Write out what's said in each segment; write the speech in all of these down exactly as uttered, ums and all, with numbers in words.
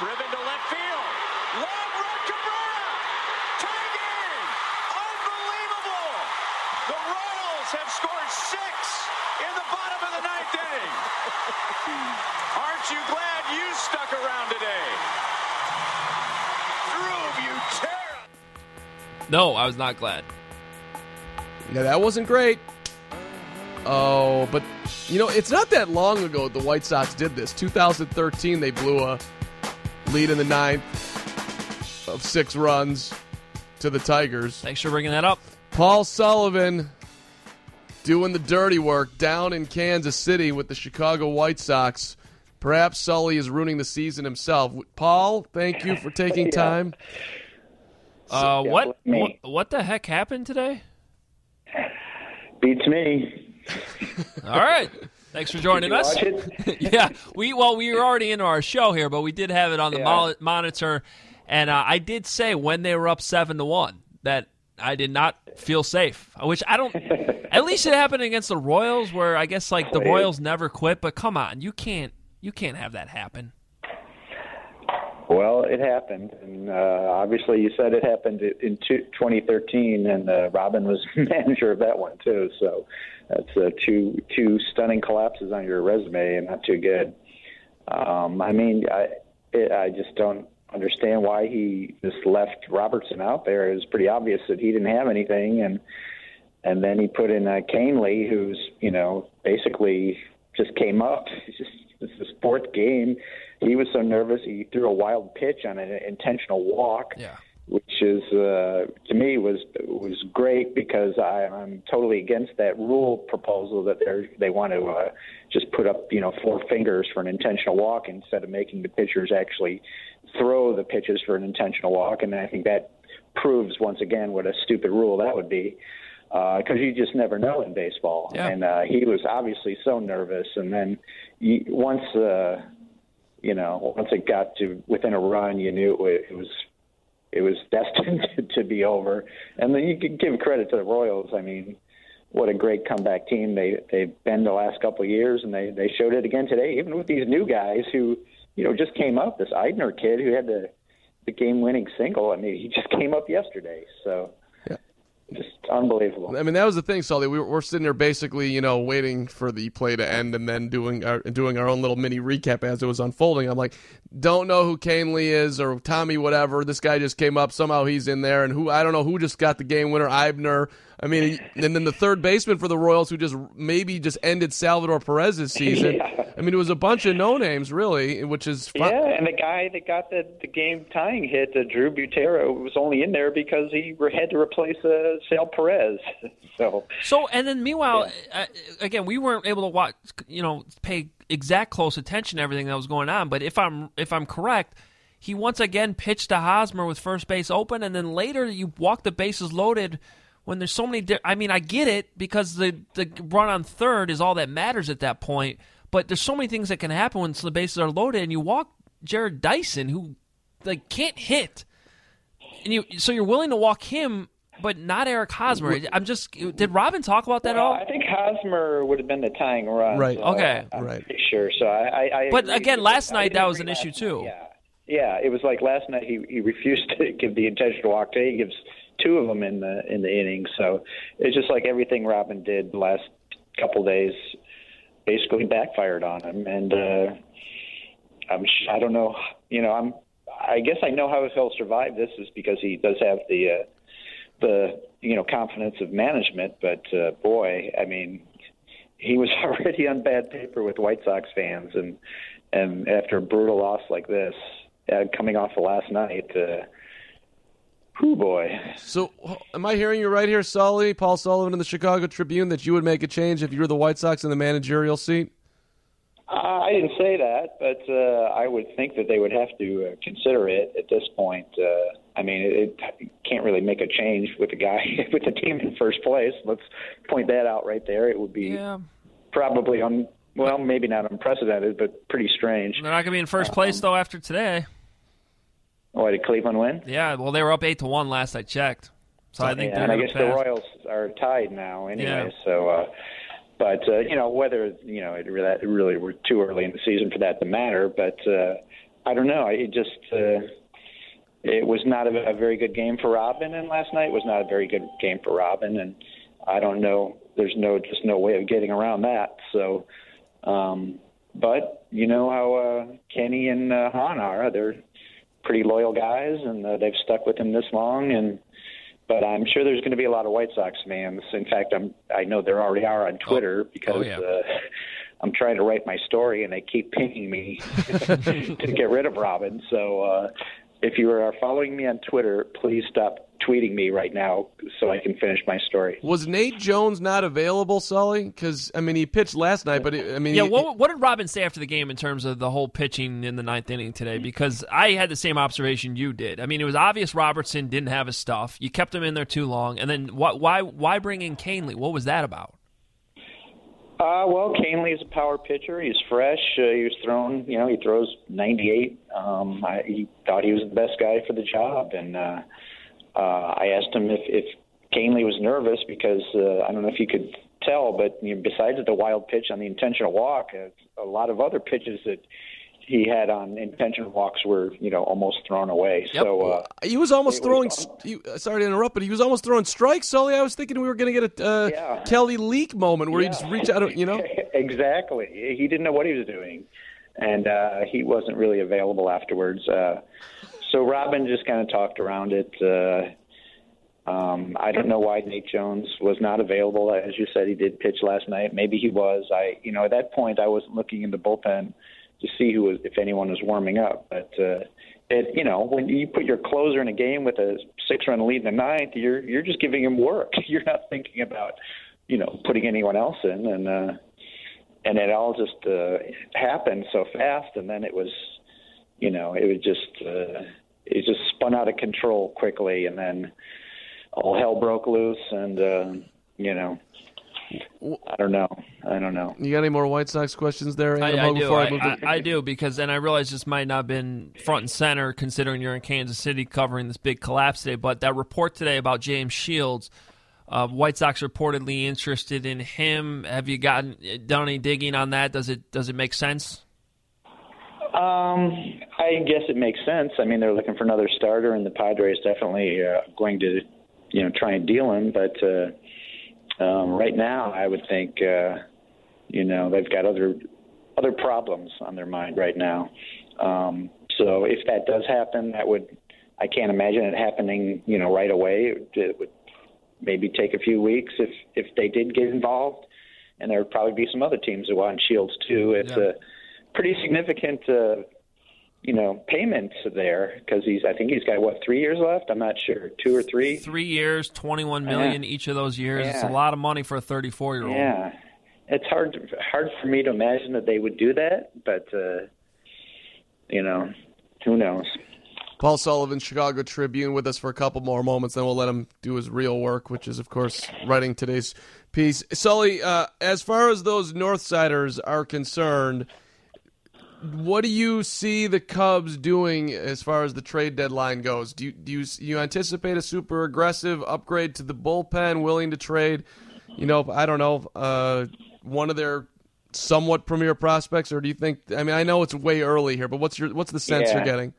driven to left field. Long run, Cabrera. Tie game. Unbelievable. The Royals have scored six in the bottom of the ninth inning. Aren't you glad you stuck around today? Drew Butera. No, I was not glad. Yeah, that wasn't great. Oh, but, you know, it's not that long ago the White Sox did this. two thousand thirteen, they blew a lead in the ninth of six runs to the Tigers. Thanks for bringing that up. Paul Sullivan doing the dirty work down in Kansas City with the Chicago White Sox. Perhaps Sully is ruining the season himself. Paul, thank you for taking yeah. time. Uh, what, what what the heck happened today? Beats me. All right. Thanks for joining Did you us. watch it? yeah, we well we were already into our show here, but we did have it on the Yeah. mo- monitor, and uh, I did say when they were up seven to one that I did not feel safe. Which I don't. At least it happened against the Royals, where I guess like the Royals never quit. But come on, you can't you can't have that happen. Well, it happened, and uh, obviously you said it happened in twenty thirteen, and uh, Robin was manager of that one too. So that's uh, two two stunning collapses on your resume, and not too good. Um, I mean, I it, I just don't understand why he just left Robertson out there. It was pretty obvious that he didn't have anything, and and then he put in uh, Canely, who's you know basically just came up. It's just it's his fourth game. He was so nervous he threw a wild pitch on an intentional walk, yeah. which is uh, to me was was great because I, I'm totally against that rule proposal that they they want to uh, just put up you know four fingers for an intentional walk instead of making the pitchers actually throw the pitches for an intentional walk, and I think that proves once again what a stupid rule that would be. Because uh, you just never know in baseball, yeah. and uh, he was obviously so nervous. And then you, once, uh, you know, once it got to within a run, you knew it, it was it was destined to, to be over. And then you can give credit to the Royals. I mean, what a great comeback team they they've been the last couple of years, and they they showed it again today, even with these new guys who you know just came up. This Eidner kid who had the the game-winning single. I mean, he just came up yesterday, so. Just unbelievable. I mean, that was the thing, Sully. We were, we're sitting there basically, you know, waiting for the play to end and then doing our doing our own little mini recap as it was unfolding. I'm like, don't know who Canely is or Tommy whatever. This guy just came up. Somehow he's in there. And who I don't know who just got the game winner, Eibner. I mean, and then the third baseman for the Royals who just maybe just ended Salvador Perez's season. Yeah. I mean, it was a bunch of no-names, really, which is fun. Yeah, and the guy that got the, the game-tying hit, uh, Drew Butera, was only in there because he re- had to replace uh, Sal Perez. so, so, and then meanwhile, yeah. uh, again, we weren't able to watch, you know, pay exact close attention to everything that was going on. But if I'm if I'm correct, he once again pitched to Hosmer with first base open, and then later you walk the bases loaded. When there's so many, di- I mean, I get it because the the run on third is all that matters at that point. But there's so many things that can happen when the bases are loaded, and you walk Jared Dyson, who like can't hit, and you so you're willing to walk him, but not Eric Hosmer. I'm just did Robin talk about that well, at all? I think Hosmer would have been the tying run. Right. So Okay. I'm right. pretty sure. So I. I, I but agree. again, last I night that was agree an issue last too. night. Yeah. Yeah. It was like last night he he refused to give the intentional walk. Today he gives two of them in the in the inning. So it's just like everything Robin did the last couple days basically backfired on him. And uh, I'm I don't know. You know, I'm I guess I know how he'll survive this is because he does have the uh, the you know confidence of management. But uh, boy, I mean, he was already on bad paper with White Sox fans, and and after a brutal loss like this, uh, coming off of last night. Uh, Whew, boy. So, am I hearing you right here, Sully, Paul Sullivan in the Chicago Tribune, that you would make a change if you were the White Sox in the managerial seat? Uh, I didn't say that, but uh, I would think that they would have to uh, consider it at this point. Uh, I mean, it, it can't really make a change with the guy, with the team in first place. Let's point that out right there. It would be Yeah. probably, un, well, maybe not unprecedented, but pretty strange. They're not going to be in first place though after today. Oh, did Cleveland win? Yeah, well, they were up eight to one last I checked, so I think. Yeah, they're and I gonna guess pass. the Royals are tied now, anyway. Yeah. So, uh, but uh, you know, whether you know it really, it really were too early in the season for that to matter. But uh, I don't know. It just uh, it was not a, a very good game for Robin, and last night was not a very good game for Robin, and I don't know. There's no just no way of getting around that. So, um, but you know how uh, Kenny and uh, Han are. They're pretty loyal guys, and uh, they've stuck with him this long. And but I'm sure there's going to be a lot of White Sox fans. In fact, I'm I know there already are on Twitter because. Oh, yeah. uh, I'm trying to write my story, and they keep pinging me to get rid of Robin. So uh, if you are following me on Twitter, please stop tweeting me right now so I can finish my story. Was Nate Jones not available, Sully? Because, I mean, he pitched last night, but, it, I mean... Yeah, he, what, what did Robin say after the game in terms of the whole pitching in the ninth inning today? Because I had the same observation you did. I mean, it was obvious Robertson didn't have his stuff. You kept him in there too long. And then wh- why why bring in Canely? What was that about? Uh, well, Canely is a power pitcher. He's fresh. Uh, he was thrown, you know, he throws ninety-eight. Um, I, he thought he was the best guy for the job. And uh, uh, I asked him if, if Canely was nervous because uh, I don't know if you could tell, but you know, besides the wild pitch on the intentional walk, uh, a lot of other pitches that he had on intentional walks were, you know, almost thrown away. Yep. So uh, he was almost throwing. Was, he, sorry to interrupt, but he was almost throwing strikes. Sully, I was thinking we were going to get a uh, yeah. Kelly Leak moment where yeah. he just reach out, you know. Exactly. He didn't know what he was doing, and uh, he wasn't really available afterwards. Uh, so Robin just kind of talked around it. Uh, um, I don't know why Nate Jones was not available. As you said, he did pitch last night. Maybe he was. I, you know, at that point, I wasn't looking in the bullpen to see who was, if anyone was warming up. But uh, it, you know, when you put your closer in a game with a six-run lead in the ninth, you're you're just giving him work. You're not thinking about, you know, putting anyone else in, and uh, and it all just uh, happened so fast, and then it was, you know, it was just uh, it just spun out of control quickly, and then all hell broke loose, and uh, you know. I don't know. I don't know. You got any more White Sox questions there, Adam? I, I do. Before I, I, move I, to- I do because then I realize this might not have been front and center considering you're in Kansas City covering this big collapse today. But that report today about James Shields, uh, White Sox reportedly interested in him. Have you gotten done any digging on that? Does it does it make sense? Um, I guess it makes sense. I mean, they're looking for another starter, and the Padres definitely uh, going to, you know, try and deal him, but. Uh, Um, right now, I would think, uh, you know, they've got other other problems on their mind right now. Um, so if that does happen, that would I can't imagine it happening, you know, right away. It, it would maybe take a few weeks if if they did get involved, and there would probably be some other teams that want Shields too. It's yeah. a pretty significant. Uh, you know, payments there because he's, I think he's got, what, three years left? I'm not sure. Two or three? Three years, twenty-one million dollars yeah. each of those years. Yeah. It's a lot of money for a thirty-four-year-old. Yeah. It's hard, hard for me to imagine that they would do that, but, uh, you know, who knows? Paul Sullivan, Chicago Tribune, with us for a couple more moments, then we'll let him do his real work, which is, of course, writing today's piece. Sully, uh, as far as those Northsiders are concerned, what do you see the Cubs doing as far as the trade deadline goes? Do you do you, you anticipate a super aggressive upgrade to the bullpen, willing to trade, you know, I don't know, uh, one of their somewhat premier prospects, or do you think? I mean, I know it's way early here, but what's your what's the sense yeah. you're getting?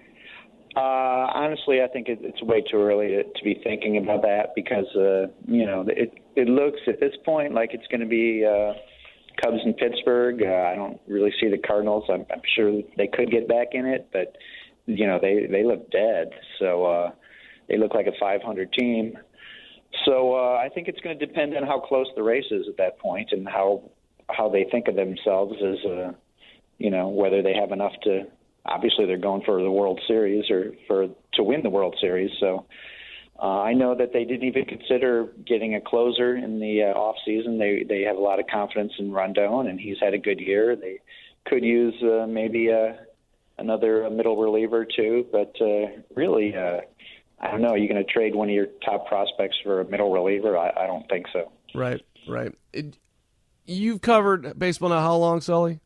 Uh, honestly, I think it, it's way too early to, to be thinking about that because uh, you know it it looks at this point like it's going to be. Uh, Cubs in Pittsburgh. Uh, I don't really see the Cardinals. I'm, I'm sure they could get back in it, but you know they they look dead. So uh, they look like a five hundred team. So uh, I think it's going to depend on how close the race is at that point and how how they think of themselves as uh, you know whether they have enough to. Obviously, they're going for the World Series or for to win the World Series. So. Uh, I know that they didn't even consider getting a closer in the uh, off season. They they have a lot of confidence in Rondon, and he's had a good year. They could use uh, maybe uh, another middle reliever too, but uh, really, uh, I don't know. Are you going to trade one of your top prospects for a middle reliever? I, I don't think so. Right, right. It, you've covered baseball now how long, Sully?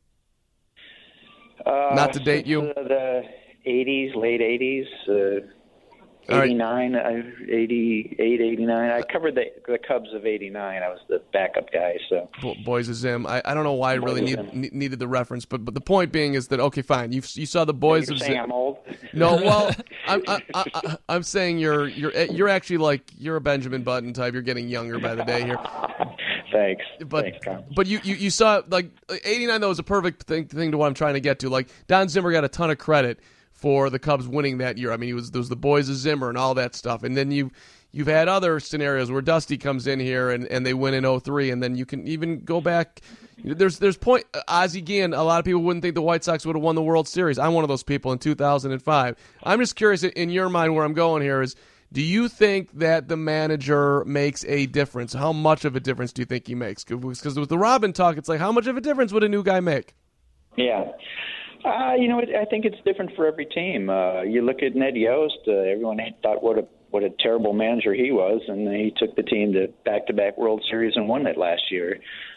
Uh, Not to date since, you. Uh, the eighties, late eighties. Uh, eighty-nine, I, eighty-eight, eighty-nine. I covered the, the Cubs of eighty-nine. I was the backup guy. So Bo- Boys of Zim. I, I don't know why I really need, ne- needed the reference, but but the point being is that okay, fine. You you saw the Boys You're of saying Zim. I'm old? No, well, I'm I, I, I, I'm saying you're you're you're actually like you're a Benjamin Button type. You're getting younger by the day here. Thanks. But Thanks, Tom. but you, you, you saw like eighty-nine though was a perfect thing thing to what I'm trying to get to. Like Don Zimmer got a ton of credit for the Cubs winning that year. I mean, he was there was the Boys of Zimmer and all that stuff. And then you you've had other scenarios where Dusty comes in here and, and they win in oh three, and then you can even go back. There's there's point Ozzie Guillen. A lot of people wouldn't think the White Sox would have won the World Series. I'm one of those people in two thousand five. I'm just curious in your mind where I'm going here is. Do you think that the manager makes a difference? How much of a difference do you think he makes? Because with the Robin talk, it's like, how much of a difference would a new guy make? Yeah. Uh, you know, I think it's different for every team. Uh, you look at Ned Yost, uh, everyone thought what a what a terrible manager he was, and he took the team to back-to-back World Series and won it last year.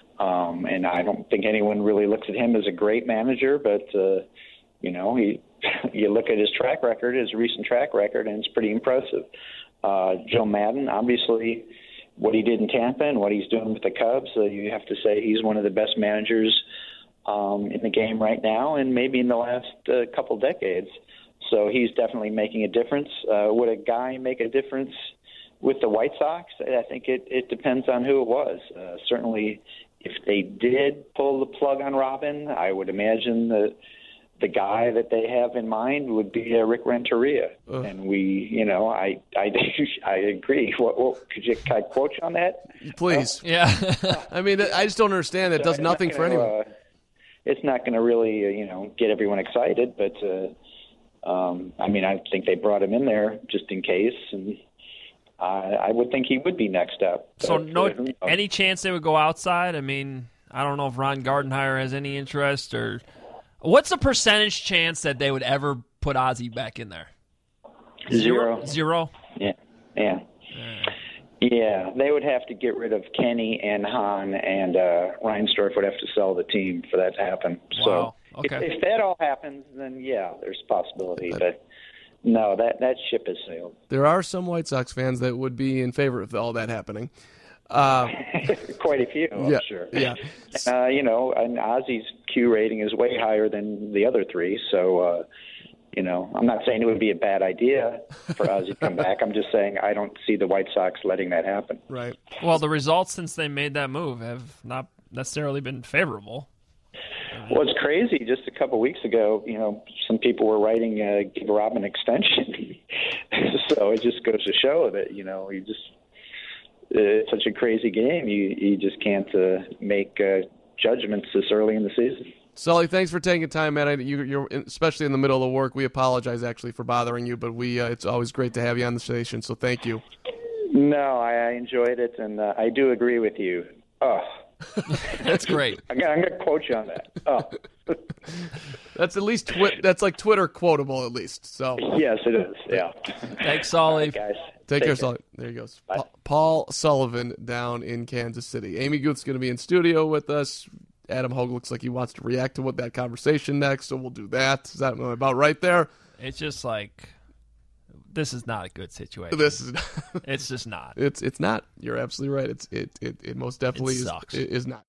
Um, and I don't think anyone really looks at him as a great manager, but, uh, you know, he you look at his track record, his recent track record, and it's pretty impressive. Uh, Joe Madden, obviously, what he did in Tampa and what he's doing with the Cubs, uh, you have to say he's one of the best managers um, in the game right now and maybe in the last uh, couple decades. So he's definitely making a difference. Uh, would a guy make a difference with the White Sox? I think it, it depends on who it was. Uh, certainly, if they did pull the plug on Robin, I would imagine that the guy that they have in mind would be uh, Rick Renteria. Ugh. And we, you know, I I, I agree. What, what, could you can I quote you on that? Please. Uh, yeah. I mean, I just don't understand. That so does nothing gonna, for anyone. Uh, it's not going to really, uh, you know, get everyone excited. But, uh, um, I mean, I think they brought him in there just in case. And I, I would think he would be next up. So but, no, uh, any chance they would go outside? I mean, I don't know if Ron Gardenhire has any interest or – what's the percentage chance that they would ever put Ozzie back in there? Zero. Zero? Yeah. Yeah. Uh, yeah. They would have to get rid of Kenny and Hahn, and uh, Reinsdorf would have to sell the team for that to happen. Wow. So okay. if, if that all happens, then yeah, there's a possibility. But no, that, that ship has sailed. There are some White Sox fans that would be in favor of all that happening. Uh, Quite a few, I'm yeah, sure. Yeah. Uh, you know, and Ozzie's Q rating is way higher than the other three. So, uh, you know, I'm not saying it would be a bad idea for Ozzie to come back. I'm just saying I don't see the White Sox letting that happen. Right. Well, the results since they made that move have not necessarily been favorable. Well, it's crazy. Just a couple of weeks ago, you know, some people were writing uh, give Rob an extension. So it just goes to show that, you know, you just – it's such a crazy game. You you just can't uh, make uh, judgments this early in the season. Sully, thanks for taking time, man. I, you, you're especially in the middle of the work. We apologize actually for bothering you, but we uh, it's always great to have you on the station. So thank you. No, I, I enjoyed it, and uh, I do agree with you. Oh, that's great. I'm gonna, I'm gonna quote you on that. Oh. That's at least twi- that's like Twitter quotable at least. So yes, it is. Yeah. Thanks, Sully. Right, guys. Take, Take care, care, Sully. There he goes. Bye. Pa- Paul Sullivan down in Kansas City. Amy Guth's going to be in studio with us. Adam Hogue looks like he wants to react to what that conversation next, so we'll do that. Is that about right there? It's just like this is not a good situation. This is. It's just not. It's it's not. You're absolutely right. It's it it, it most definitely it is, sucks. is not.